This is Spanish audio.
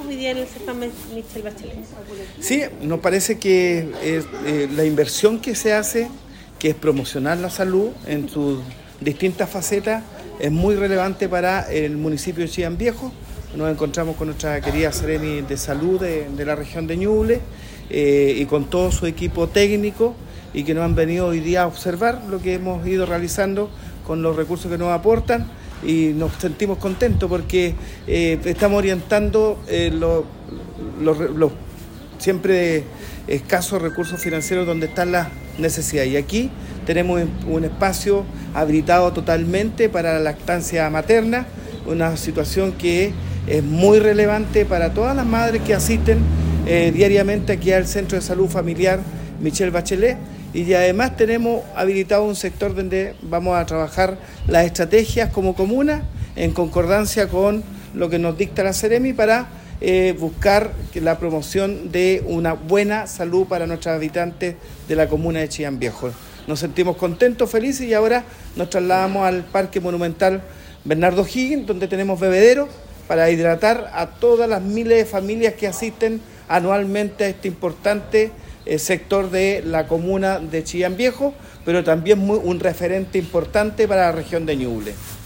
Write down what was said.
hoy día en el certamen Michelle Bachelet. Sí, nos parece que la inversión que se hace, que es promocionar la salud en sus distintas facetas, es muy relevante para el municipio de Chillán Viejo. Nos encontramos con nuestra querida Seremi de Salud de la región de Ñuble y con todo su equipo técnico, y que nos han venido hoy día a observar lo que hemos ido realizando con los recursos que nos aportan, y nos sentimos contentos porque estamos orientando los siempre escasos recursos financieros donde están las necesidades. Y aquí tenemos un espacio habilitado totalmente para la lactancia materna, una situación que es muy relevante para todas las madres que asisten diariamente aquí al Centro de Salud Familiar Michelle Bachelet. Y además tenemos habilitado un sector donde vamos a trabajar las estrategias como comuna en concordancia con lo que nos dicta la Seremi para buscar la promoción de una buena salud para nuestros habitantes de la comuna de Chillán Viejo. Nos sentimos contentos, felices, y ahora nos trasladamos al Parque Monumental Bernardo Higgins, donde tenemos bebederos para hidratar a todas las miles de familias que asisten anualmente a este importante sector de la comuna de Chillán Viejo, pero también un referente importante para la región de Ñuble.